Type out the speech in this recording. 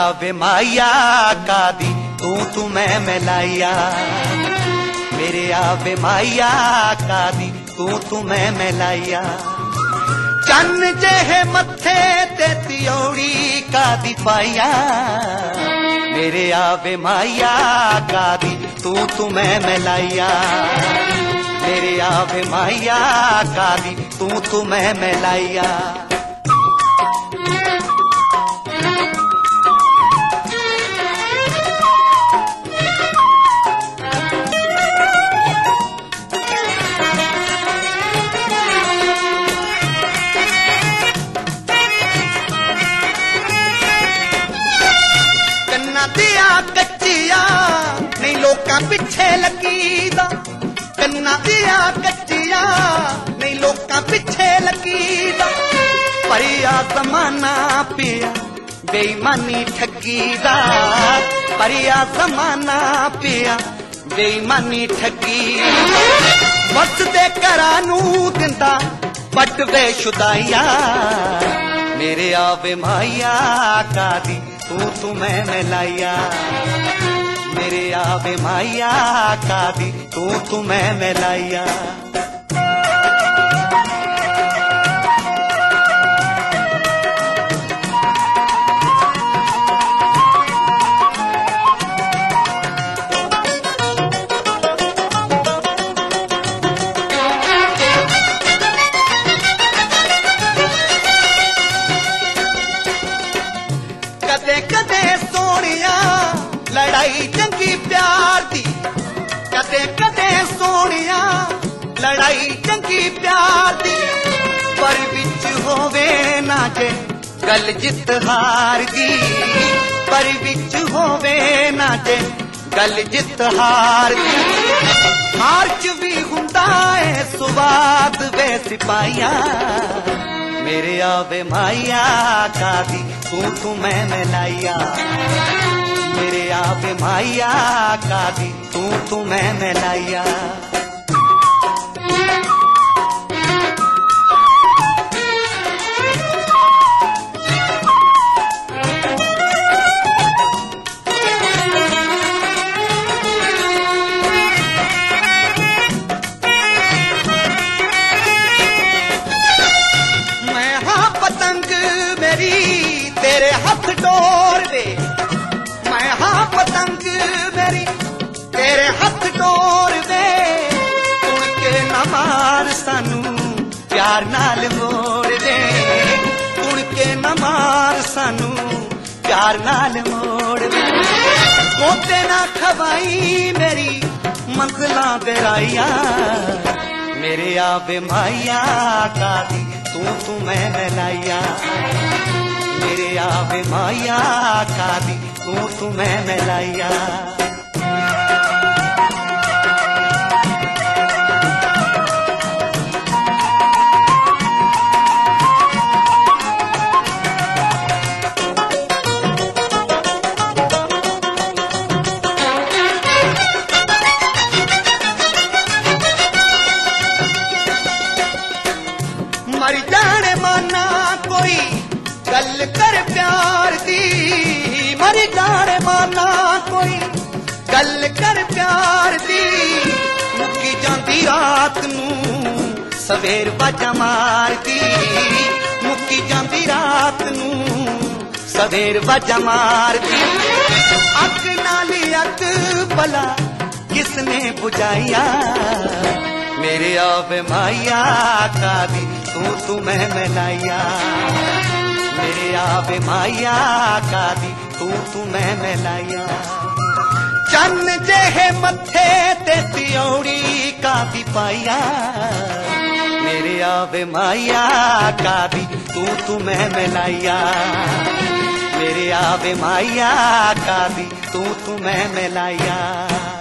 आवे माया कादी तू मैं मिलाया। मेरे आवे माया कादी तू मैं मिलाया। चन्न जेहे मथे ते तियोड़ी कादी पाया। मेरे आवे माया कादी तू मैं मिलाया। मेरे आवे माया कादी तू मैं मिलाया। दिया कच्चिया नहीं लोकां पिछे लगीदा। कन्ना दिया कच्चिया नहीं लोकां पिछे लगीदा। परिया जमाना पिया बेईमानी ठगीदा। परिया जमाना पिया बेईमानी ठगी। वसदे घरां नूं दिंदा बट बेशुदाइया। मेरे आवे माया कादी तू मैं मिलाया। मेरे आवे माया कादी तू मैं मिलाया। कदे कदे सोनिया लड़ाई चंगी प्यार दी। कदे कदे सोनिया लड़ाई चंगी प्यार दी। पर विच होवे ना जे गल जित हार दी। पर विच होवे ना जे गल जित हार दी। हार च भी हुंदा है सुवाद वे सिपाहिया। मेरे आवे माया कादी तू मैं मिलाया। मेरे आवे माया कादी तू मैं मिलाया। मैं हाँ पतंग मेरी तेरे हाथ डोर दे। मैं हाँ पतंग मेरी तेरे हाथ डोर दे। उनके न मार सानू प्यार नाल मोड़ दे। उनके न मार सानू प्यार नाल मोड़ दे। कोते ना खवाई मेरी मंजिलां दे राइया। मेरे आवे माया कादी तू मैं मिलाया। मेरे आवे माया कादी तू मैं मिलाया। मर जाने माना कोई गल कर प्यार दी। मर जाने माना कोई गल कर प्यार दी। मुक्की जांदी रात नूं सवेर बाजा मार दी। मुक्की जांदी रात नूं सवेर बाजा मार दी। अग नाली अग भला किसने बुझाइया। मेरे आवे माया कादी तू मैं मिलाया। मेरे आवे माया कादी तू मैं मिलाया। चन्न जेहे मथे ते तियोड़ी कादी पाया। मेरे आवे माया कादी तू मैं मिलाया। मेरे आवे माया कादी तू मैं मिलाया।